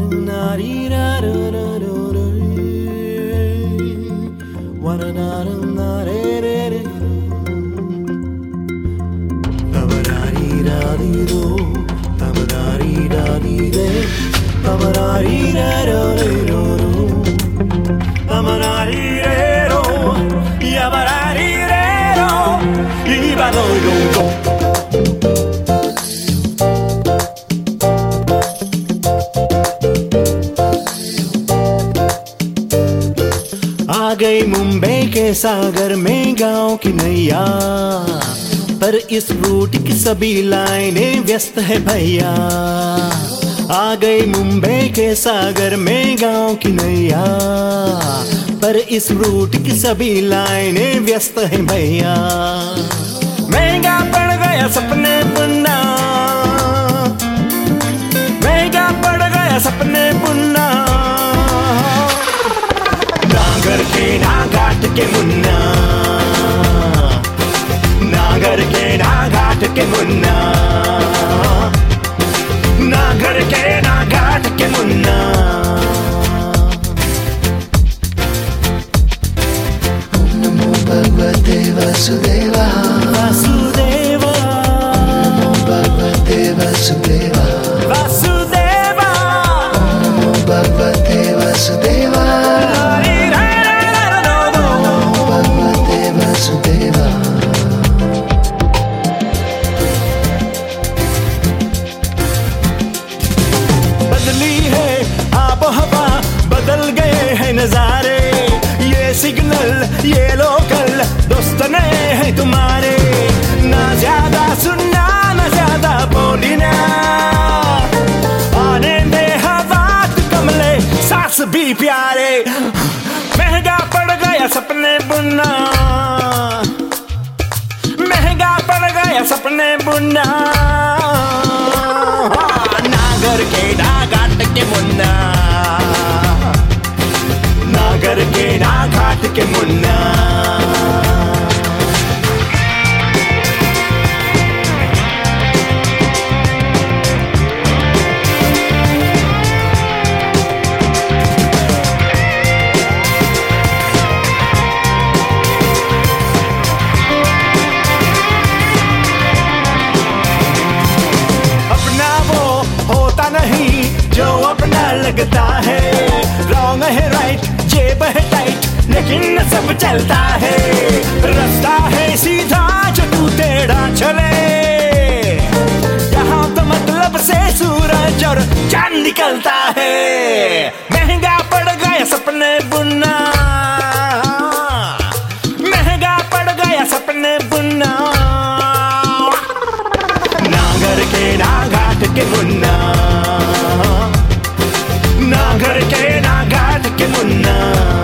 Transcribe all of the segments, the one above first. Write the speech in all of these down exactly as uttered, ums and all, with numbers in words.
आ गई मुंबई के सागर में गांव की नैया, पर इस रूट की सभी लाइनें व्यस्त है भैया। आ गई मुंबई के सागर में गांव की नैया, पर इस रूट की सभी लाइनें व्यस्त है भैया। महंगा पड़ गया सपने बुनना, महंगा पड़ गया सपने बुनना, नागर के ना घाट के मुन्ना, नागर के ना घाट के मुन्ना, नागर के ना घाट के मुन्ना। ओम नमो भगवते वासुदेवा, वासुदेवा, ओम नमो भगवते वासुदेवा, वासुदेवा, ओम नमो भगवते वासुदेवा, भगवते वासुदेवा। बदली है आबो हवा, बदल गए हैं नजारे, ये सिग्नल ये लोकल दोस्त ने है तुम्हारे। ना ज्यादा सुनना ना ज्यादा बोलना, आने दे हवा तू कमले सांस भी प्यारे। महंगा पड़ गया सपने बुनना, महंगा पड़ गया सपने बुनना, नागर के ना घाट के मुन्ना, नागर के ना घाट के मुन्ना। नहीं जो अपना लगता है, रॉन्ग है राइट, जेब है टाइट, लेकिन सब चलता है। रास्ता है सीधा जो तू टेढ़ा चले, यहाँ तो मतलब से सूरज और चांद निकलता है। महंगा पड़ गया सपने बुनना, महंगा पड़ गया सपने बुनना, नागर के ना घाट के मुन्ना, नागर के ना घाट के मुन्ना।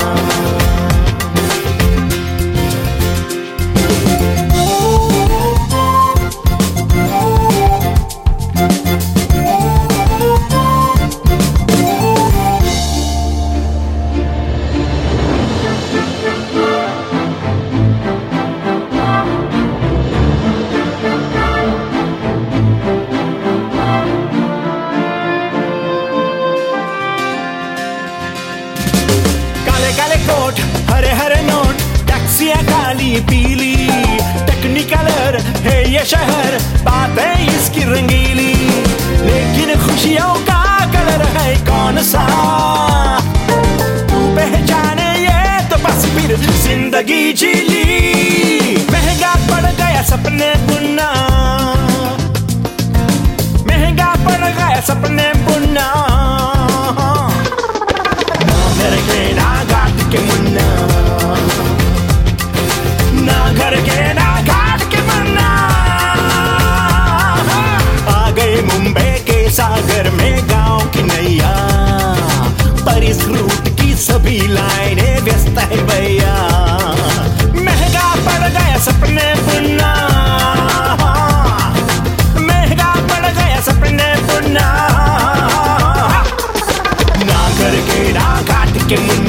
काले कोट हरे हरे नोट, टैक्सियां काली पीली, टेक्निकलर है ये शहर, बातें इसकी रंगीली, लेकिन खुशियों का कलर है कौन सा, तू पहचाने ये तो बस फिर जिंदगी जी ली। महंगा पड़ गया सपने बुनना, महंगा पड़ गया सपने बुनना, नागर के ना घाट के मुन्ना, नागर के ना घाट के मुन्ना। आ गए मुंबई के सागर में गांव की नैया, पर इस रूट की सभी लाइनें व्यस्त है भैया। महंगा पड़ गया सपने बुनना, महंगा पड़ गया सपने बुनना, नागर के ना घाट के मुन्ना।